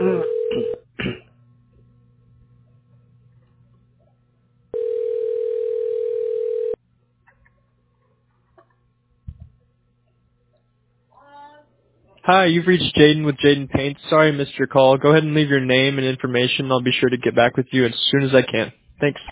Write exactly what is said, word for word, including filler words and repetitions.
Hi, you've reached Jaden with Jaden Paints. Sorry I missed your call. Go ahead and leave your name and information. I'll be sure to get back with you as soon as I can. Thanks.